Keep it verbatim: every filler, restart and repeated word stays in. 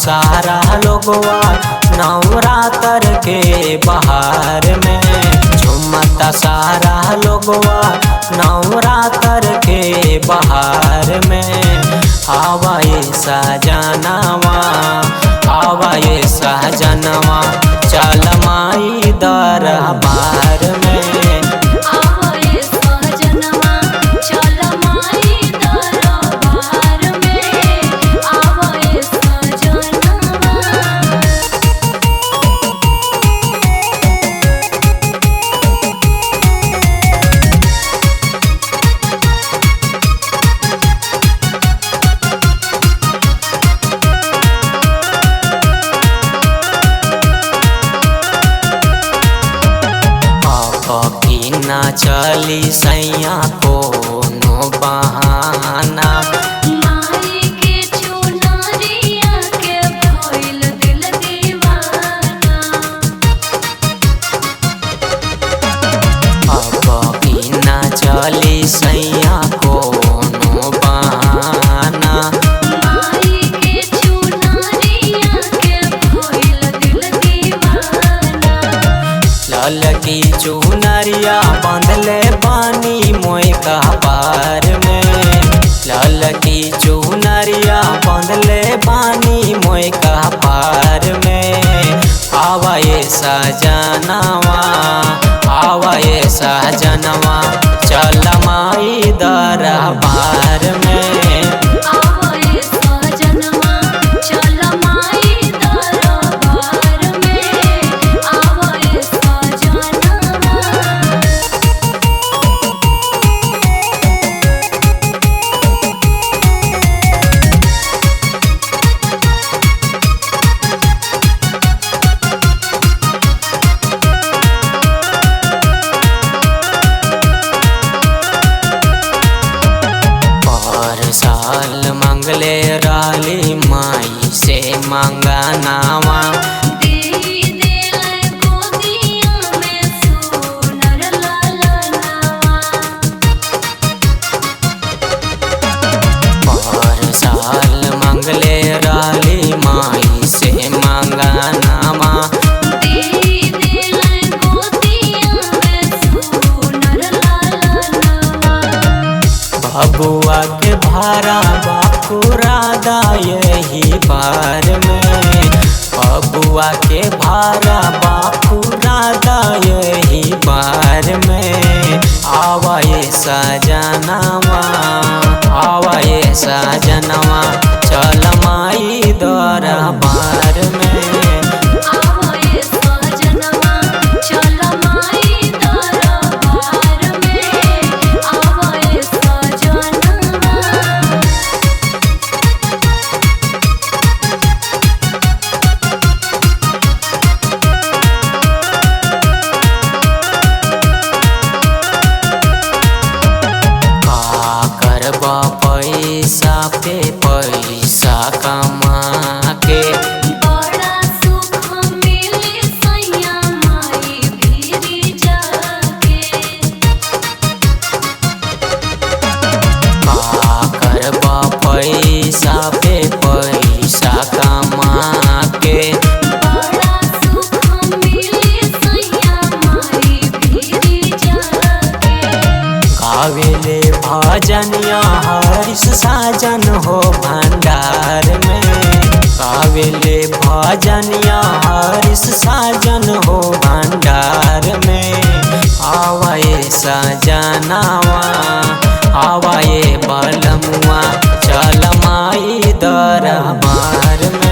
सारा लोगवा नवरात्र के बहार में। झुमता सारा लोगवा नवरात्र के बहार में। आवा ये सजनवा आवा ये सजनवा चल माई दरबार में। आवा ये सजनवा चल माई दरबार में। आवा ये सजनवा ना चली सैया कोनो बहाना। माई के चुनरिया के भइल दिल दीवाना। अब ना चली सैया कोनो बहाना। माई के चुनरिया के भइल दिल दीवाना। ललकी चुनरिया बांधले बानी मोय का पार में। ललकी चुनरिया बांधले बानी मोय का पार में। आवा ये सजनवा आवा ये सजनवा चल माई दरबार में। आवा ये सजनवा चल माई दरबार में। आवा ये सजनवा पर साल मंगले राली माई से मंगनावा। दे देले गोदिया में सोनर ललनावा। पर साल मंगले राली माई से मंगनावा। दे देले गोदिया में सोनर ललनावा। बबुआ के भारा बापुरादा यही बार में। बबुआ के भारा बापुरादा यही बार में। आवा ये सजनवा आवा ये सजनवा चल माई दरबार में। आवा ये सजनवा चल माई दरबार में। आवा ये सजनवा का करबा पैसा पे पैसा कमा के। बड़ा सुख मिले सैया माई भीरी जाके। का करबा पैसा पे पैसा कमा के। बड़ा सुख मिले सैया माई भीरी जाके। गावेले भजनिया हरिश साजन हो भंडार में। गावेले भजनिया हरिश साजन हो भंडार में। आवा ये सजनवा आवा ये बलमुआ चल माई दरबार में।